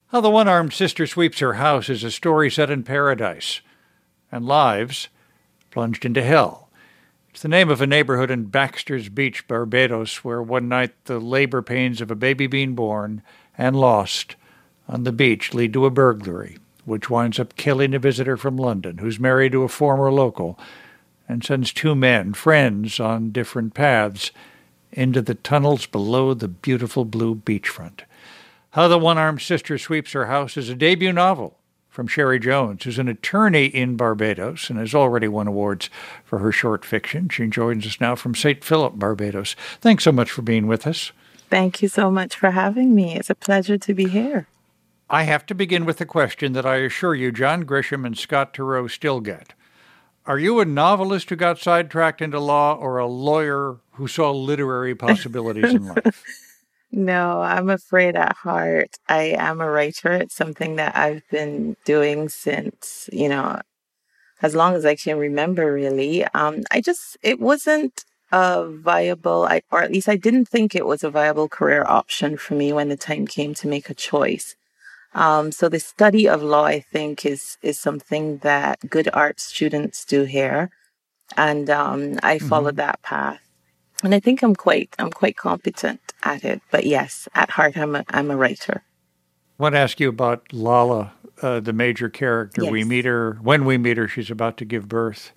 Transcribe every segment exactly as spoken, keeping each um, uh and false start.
How the One-Armed Sister Sweeps Her House is a story set in paradise and lives plunged into hell. It's the name of a neighborhood in Baxter's Beach, Barbados, where one night the labor pains of a baby being born and lost on the beach lead to a burglary, which winds up killing a visitor from London who's married to a former local and sends two men, friends on different paths, into the tunnels below the beautiful blue beachfront. How the One-Armed Sister Sweeps Her House is a debut novel from Sherry Jones, who's an attorney in Barbados and has already won awards for her short fiction. She joins us now from Saint Philip, Barbados. Thanks so much for being with us. Thank you so much for having me. It's a pleasure to be here. I have to begin with a question that I assure you John Grisham and Scott Turow still get. Are you a novelist who got sidetracked into law or a lawyer who saw literary possibilities in life? No, I'm afraid at heart I am a writer. It's something that I've been doing since, you know, as long as I can remember, really. Um, I just, it wasn't a viable, I, or at least I didn't think it was a viable career option for me when the time came to make a choice. Um, so the study of law, I think, is is something that good art students do here. And um, I followed mm-hmm. that path. And I think I'm quite I'm quite competent at it. But yes, at heart, I'm a, I'm a writer. I want to ask you about Lala, uh, the major character. Yes. We meet her, when we meet her, she's about to give birth.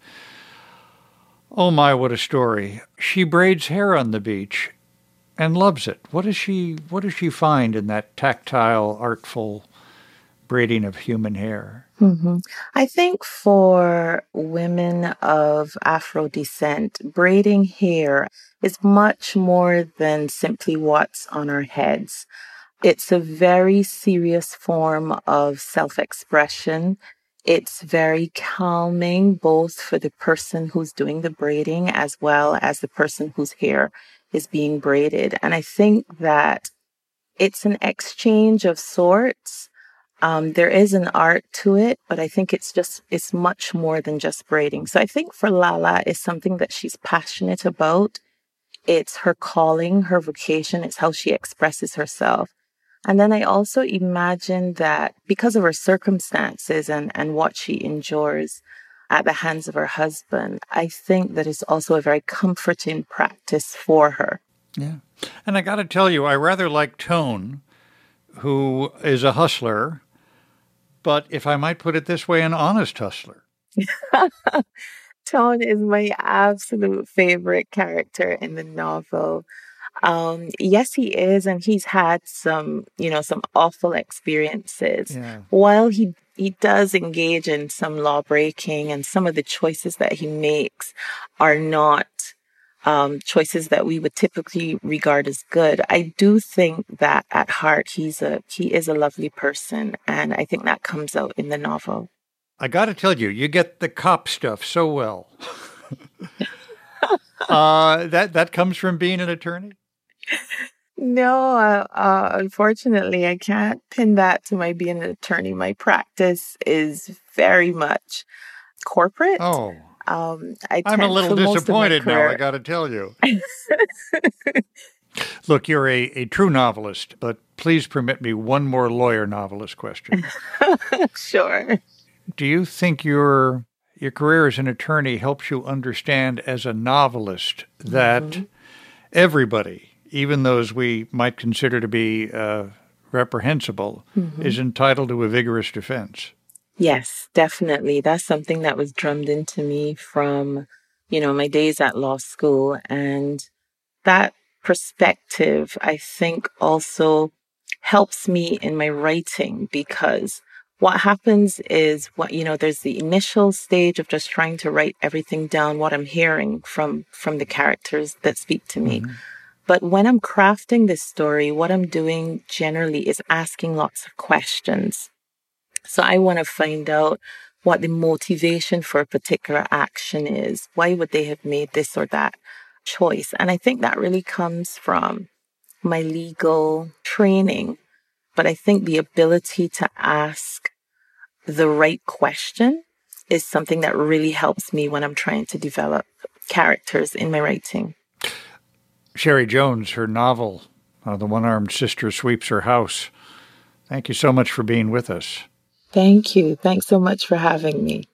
Oh my, what a story. She braids hair on the beach and loves it. What does she, what does she find in that tactile, artful braiding of human hair? Mm-hmm. I think for women of Afro descent, braiding hair is much more than simply what's on our heads. It's a very serious form of self-expression. It's very calming, both for the person who's doing the braiding as well as the person whose hair is being braided. And I think that it's an exchange of sorts. Um, there is an art to it, but I think it's just, it's much more than just braiding. So I think for Lala, it's something that she's passionate about. It's her calling, her vocation. It's how she expresses herself. And then I also imagine that because of her circumstances and, and what she endures at the hands of her husband, I think that it's also a very comforting practice for her. Yeah. And I got to tell you, I rather like Tone, who is a hustler, but if I might put it this way, an honest hustler. Tone is my absolute favorite character in the novel. Um, yes, he is, and he's had some, you know, some awful experiences. Yeah. While he he does engage in some law breaking, and some of the choices that he makes are not um, choices that we would typically regard as good. I do think that at heart he's a he is a lovely person, and I think that comes out in the novel. I got to tell you, you get the cop stuff so well. uh, that that comes from being an attorney? No, uh, uh, unfortunately, I can't pin that to my being an attorney. My practice is very much corporate. Oh, um, I I'm a little disappointed now, I I got to tell you. Look, you're a, a true novelist, but please permit me one more lawyer novelist question. Sure. Do you think your your career as an attorney helps you understand as a novelist that mm-hmm. everybody, even those we might consider to be uh, reprehensible, mm-hmm. is entitled to a vigorous defense? Yes, definitely. That's something that was drummed into me from, you know, my days at law school. And that perspective, I think, also helps me in my writing, because what happens is, what you know, there's the initial stage of just trying to write everything down, what I'm hearing from from the characters that speak to me. Mm-hmm. But when I'm crafting this story, what I'm doing generally is asking lots of questions. So I want to find out what the motivation for a particular action is. Why would they have made this or that choice? And I think that really comes from my legal training. But I think the ability to ask the right question is something that really helps me when I'm trying to develop characters in my writing. Sherry Jones, her novel, uh, The One-Armed Sister Sweeps Her House, Thank you so much for being with us. Thank you. Thanks so much for having me.